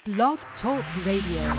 Blog Talk Radio.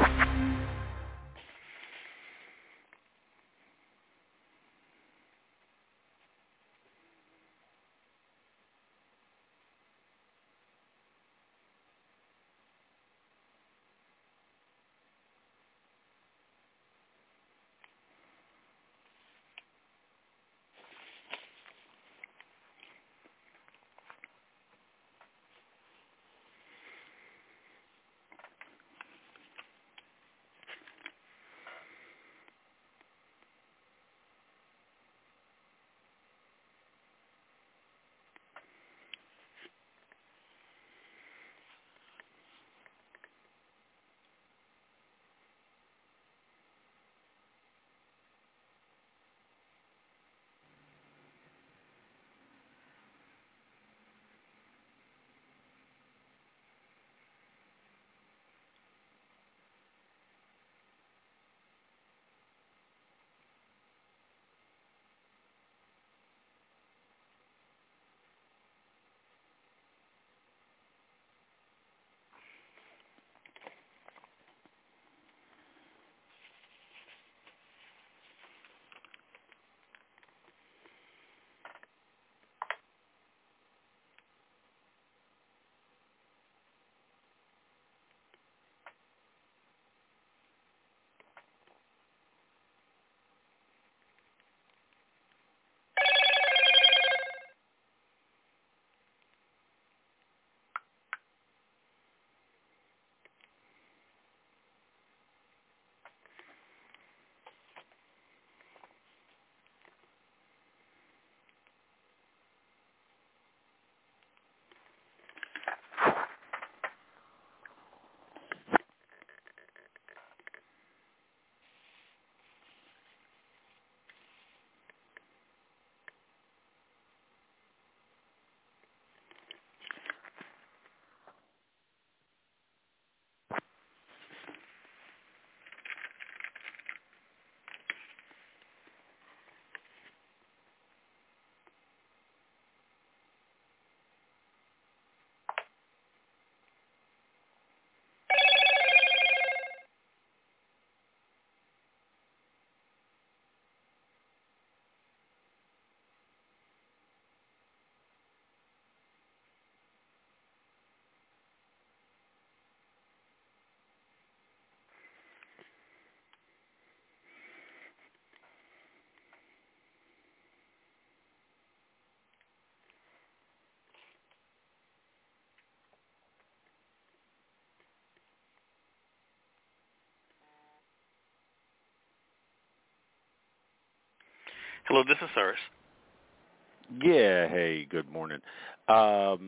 Hello, this is Cyrus. Yeah, hey, good morning. Hold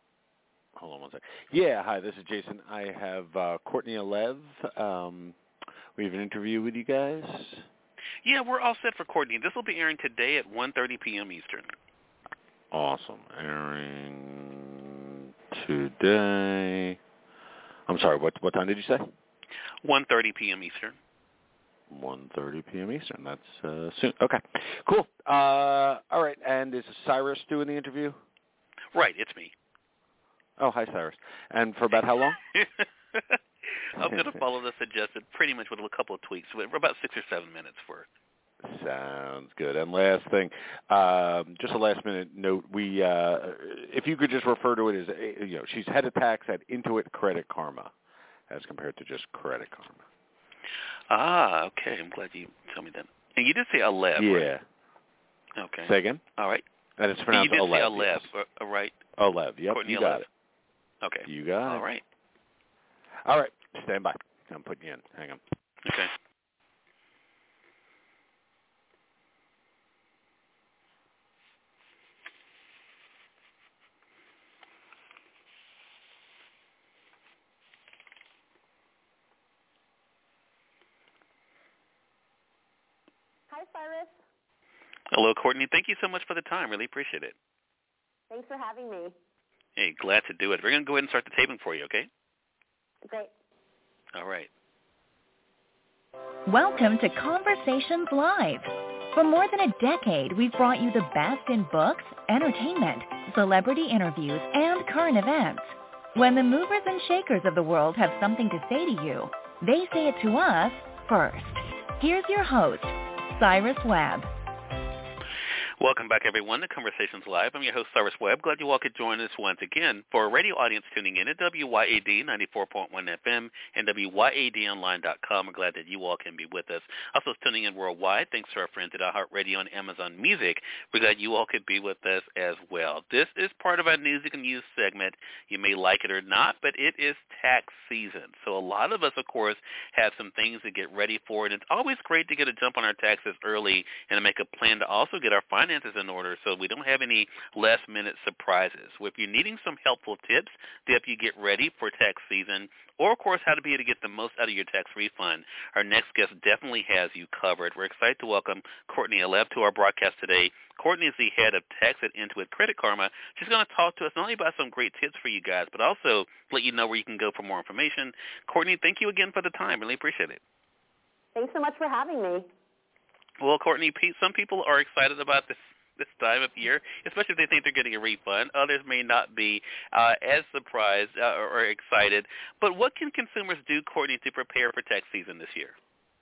on one sec. Yeah, hi, this is Jason. I have Courtney Alev. We have an interview with you guys. Yeah, we're all set for Courtney. This will be airing today at 1:30 p.m. Eastern. Awesome. Airing today. I'm sorry, what time did you say? 1:30 p.m. Eastern. 1:30 p.m. Eastern. That's soon. Okay, cool. All right, and is Cyrus doing the interview? Right, it's me. Oh, hi, Cyrus. And for about how long? I'm going to follow the suggested pretty much with a couple of tweaks. For about 6 or 7 minutes for. Sounds good. And last thing, just a last-minute note. We, if you could just refer to it as, she's head of tax at Intuit Credit Karma, as compared to just Credit Karma. Ah, okay. I'm glad you told me that. And you did say Alev, yeah. right? Okay. Say again? All right. And it's pronounced Alev. You did Alev. say Alev, Yes. right? Alev, yep, Courtney you Alev. got it. Okay. You got it. All right. All right, stand by. I'm putting you in. Hang on. Okay. Hi, Cyrus. Hello, Courtney. Thank you so much for the time. Really appreciate it. Thanks for having me. Hey, glad to do it. We're going to go ahead and start the taping for you, okay? Great. All right. Welcome to Conversations Live. For more than a decade, we've brought you the best in books, entertainment, celebrity interviews, and current events. When the movers and shakers of the world have something to say to you, they say it to us first. Here's your host, Cyrus Webb. Welcome back, everyone, to Conversations Live. I'm your host, Cyrus Webb. Glad you all could join us once again. For a radio audience tuning in at WYAD 94.1 FM and WYADonline.com, we're glad that you all can be with us. Also tuning in worldwide, thanks to our friends at iHeartRadio and Amazon Music. We're glad you all could be with us as well. This is part of our News You Can Use segment. You may like it or not, but it is tax season. So a lot of us, of course, have some things to get ready for, and it's always great to get a jump on our taxes early and to make a plan to also get our finances in order so we don't have any last-minute surprises. If you're needing some helpful tips to help you get ready for tax season, or, of course, how to be able to get the most out of your tax refund, our next guest definitely has you covered. We're excited to welcome Courtney Alev to our broadcast today. Courtney is the head of tax at Intuit Credit Karma. She's going to talk to us not only about some great tips for you guys, but also let you know where you can go for more information. Courtney, thank you again for the time. Really appreciate it. Thanks so much for having me. Well, Courtney, some people are excited about this time of year, especially if they think they're getting a refund. Others may not be as surprised or excited. But what can consumers do, Courtney, to prepare for tax season this year?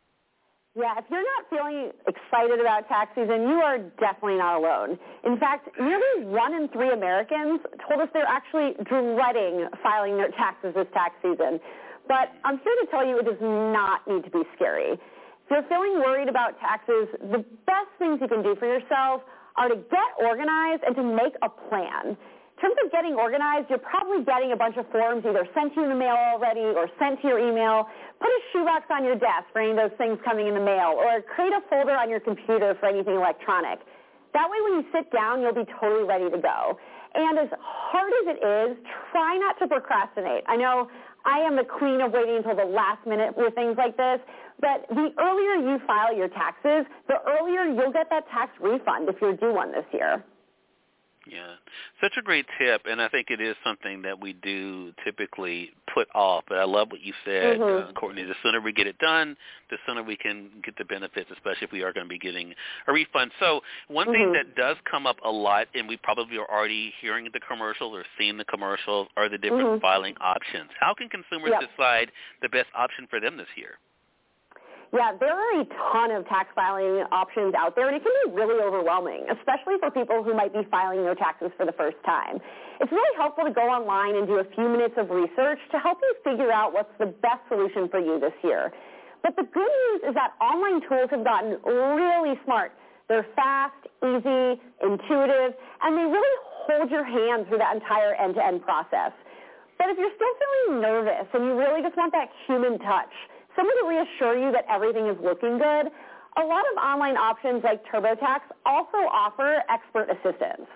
Yeah, if you're not feeling excited about tax season, you are definitely not alone. In fact, nearly 1 in 3 Americans told us they're actually dreading filing their taxes this tax season. But I'm here to tell you it does not need to be scary. If you're feeling worried about taxes, the best things you can do for yourself are to get organized and to make a plan. In terms of getting organized, you're probably getting a bunch of forms either sent to you in the mail already or sent to your email. Put a shoebox on your desk for any of those things coming in the mail, or create a folder on your computer for anything electronic. That way when you sit down, you'll be totally ready to go. And as hard as it is, try not to procrastinate. I know I am the queen of waiting until the last minute with things like this, but the earlier you file your taxes, the earlier you'll get that tax refund if you're due one this year. Yeah, such a great tip, and I think it is something that we do typically put off. But I love what you said, Courtney. The sooner we get it done, the sooner we can get the benefits, especially if we are going to be getting a refund. So one thing that does come up a lot, and we probably are already hearing the commercials or seeing the commercials, are the different filing options. How can consumers decide the best option for them this year? Yeah, there are a ton of tax filing options out there, and it can be really overwhelming, especially for people who might be filing their taxes for the first time. It's really helpful to go online and do a few minutes of research to help you figure out what's the best solution for you this year. But the good news is that online tools have gotten really smart. They're fast, easy, intuitive, and they really hold your hand through that entire end-to-end process. But if you're still feeling nervous and you really just want that human touch, someone to reassure you that everything is looking good, a lot of online options like TurboTax also offer expert assistance.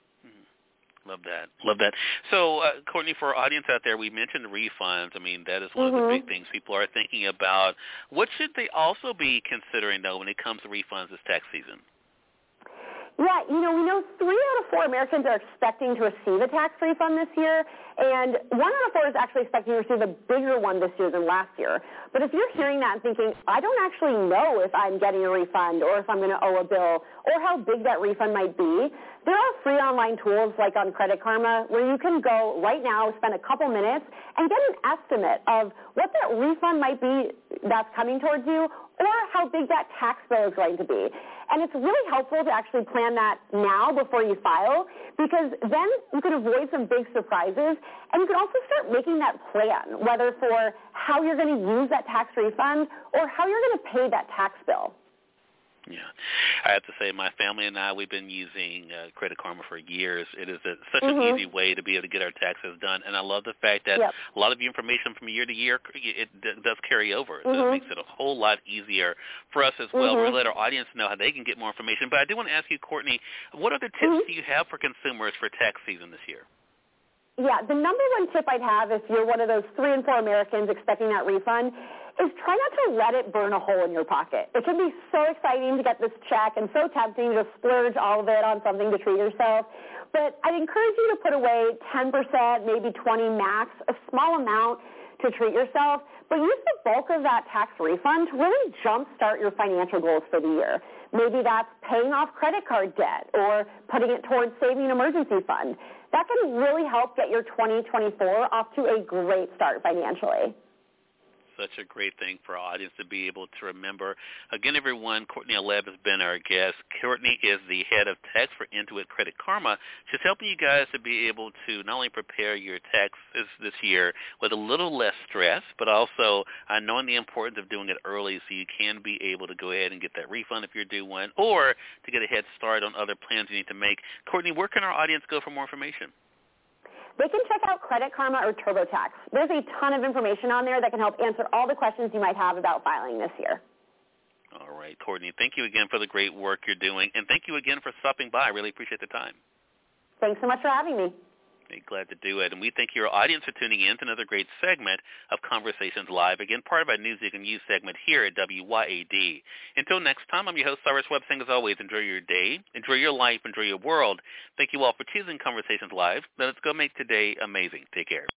Love that. Love that. So, Courtney, for our audience out there, we mentioned refunds. I mean, that is one of the big things people are thinking about. What should they also be considering, though, when it comes to refunds this tax season? Yeah, we know 3 out of 4 Americans are expecting to receive a tax refund this year, and 1 out of 4 is actually expecting to receive a bigger one this year than last year. But if you're hearing that and thinking, I don't actually know if I'm getting a refund or if I'm going to owe a bill or how big that refund might be, there are free online tools like on Credit Karma where you can go right now, spend a couple minutes, and get an estimate of what that refund might be that's coming towards you or how big that tax bill is going to be. And it's really helpful to actually plan that now before you file, because then you can avoid some big surprises, and you can also start making that plan, whether for how you're going to use that tax refund or how you're going to pay that tax bill. Yeah. I have to say my family and I, we've been using Credit Karma for years. It is such an easy way to be able to get our taxes done. And I love the fact that a lot of the information from year to year, it does carry over. So it makes it a whole lot easier for us as well. We'll let our audience know how they can get more information. But I do want to ask you, Courtney, what other tips do you have for consumers for tax season this year? Yeah, the number 1 tip I'd have if you're one of those 3 in 4 Americans expecting that refund is try not to let it burn a hole in your pocket. It can be so exciting to get this check and so tempting to splurge all of it on something to treat yourself. But I'd encourage you to put away 10%, maybe 20 max, a small amount to treat yourself, but use the bulk of that tax refund to really jumpstart your financial goals for the year. Maybe that's paying off credit card debt or putting it towards saving an emergency fund. That can really help get your 2024 off to a great start financially. Such a great thing for our audience to be able to remember. Again, everyone, Courtney Aleb has been our guest. Courtney is the head of tax for Intuit Credit Karma. She's helping you guys to be able to not only prepare your taxes this year with a little less stress, but also knowing the importance of doing it early so you can be able to go ahead and get that refund if you're due one, or to get a head start on other plans you need to make. Courtney, where can our audience go for more information? They can check out Credit Karma or TurboTax. There's a ton of information on there that can help answer all the questions you might have about filing this year. All right, Courtney, thank you again for the great work you're doing, and thank you again for stopping by. I really appreciate the time. Thanks so much for having me. Glad to do it. And we thank your audience for tuning in to another great segment of Conversations Live, again, part of our Newsweek and You segment here at WYAD. Until next time, I'm your host, Cyrus Webb, saying as always, enjoy your day, enjoy your life, enjoy your world. Thank you all for choosing Conversations Live. Now let's go make today amazing. Take care.